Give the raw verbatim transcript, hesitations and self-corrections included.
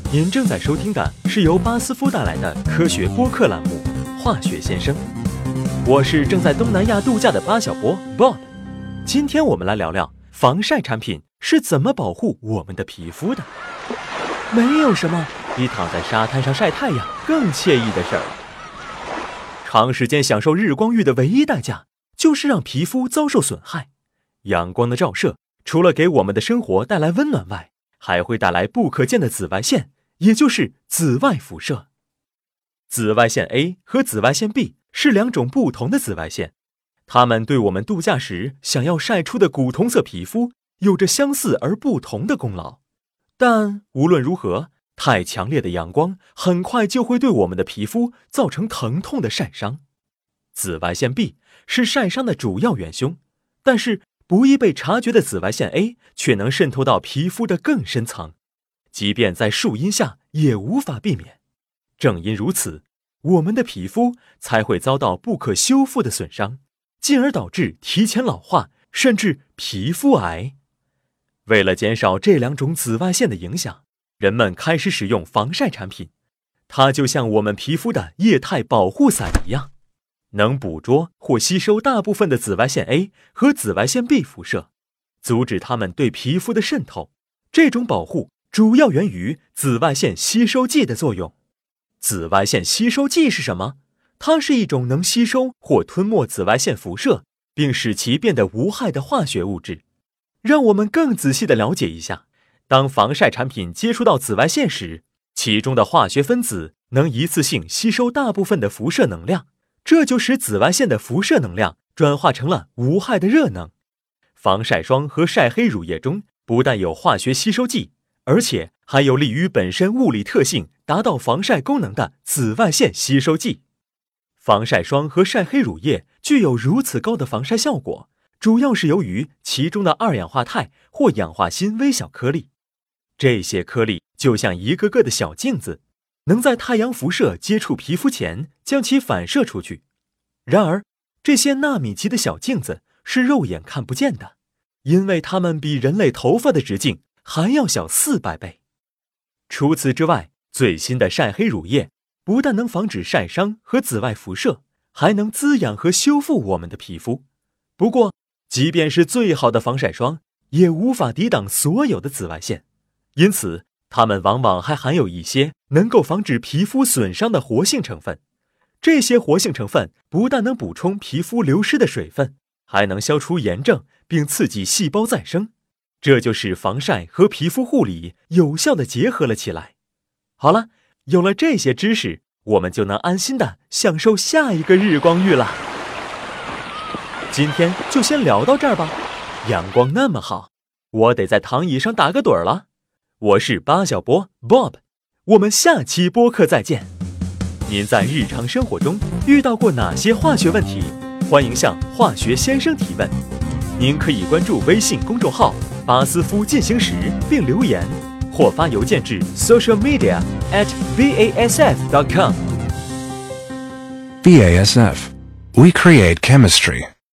您正在收听的是由巴斯夫带来的科学播客栏目《化学先生》，我是正在东南亚度假的巴小波 Bob。今天我们来聊聊防晒产品是怎么保护我们的皮肤的。没有什么比躺在沙滩上晒太阳更惬意的事儿。长时间享受日光浴的唯一代价，就是让皮肤遭受损害。阳光的照射，除了给我们的生活带来温暖外，还会带来不可见的紫外线，也就是紫外辐射。紫外线 A 和紫外线 B 是两种不同的紫外线，它们对我们度假时想要晒出的古铜色皮肤有着相似而不同的功劳。但无论如何，太强烈的阳光很快就会对我们的皮肤造成疼痛的晒伤。紫外线 B 是晒伤的主要元凶，但是不易被察觉的紫外线 A 却能渗透到皮肤的更深层，即便在树荫下也无法避免。正因如此，我们的皮肤才会遭到不可修复的损伤，进而导致提前老化，甚至皮肤癌。为了减少这两种紫外线的影响，人们开始使用防晒产品，它就像我们皮肤的液态保护伞一样，能捕捉或吸收大部分的紫外线 A 和紫外线 B 辐射，阻止它们对皮肤的渗透。这种保护主要源于紫外线吸收剂的作用。紫外线吸收剂是什么？它是一种能吸收或吞没紫外线辐射，并使其变得无害的化学物质。让我们更仔细地了解一下，当防晒产品接触到紫外线时，其中的化学分子能一次性吸收大部分的辐射能量，这就使紫外线的辐射能量转化成了无害的热能。防晒霜和晒黑乳液中不但有化学吸收剂，而且还有利于本身物理特性达到防晒功能的紫外线吸收剂。防晒霜和晒黑乳液具有如此高的防晒效果，主要是由于其中的二氧化钛或氧化锌微小颗粒。这些颗粒就像一个个的小镜子，能在太阳辐射接触皮肤前将其反射出去。然而，这些纳米级的小镜子是肉眼看不见的，因为它们比人类头发的直径还要小四百倍。除此之外，最新的晒黑乳液不但能防止晒伤和紫外辐射，还能滋养和修复我们的皮肤。不过，即便是最好的防晒霜，也无法抵挡所有的紫外线，因此它们往往还含有一些能够防止皮肤损伤的活性成分。这些活性成分不但能补充皮肤流失的水分，还能消除炎症并刺激细胞再生，这就使防晒和皮肤护理有效地结合了起来。好了，有了这些知识，我们就能安心地享受下一个日光浴了。今天就先聊到这儿吧，阳光那么好，我得在躺椅上打个盹儿了。我是巴小波 Bob， 我们下期播客再见。您在日常生活中遇到过哪些化学问题？欢迎向化学先生提问。您可以关注微信公众号巴斯夫进行时并留言，或发邮件至 social media at b a s f dot com。 B A S F. We create chemistry.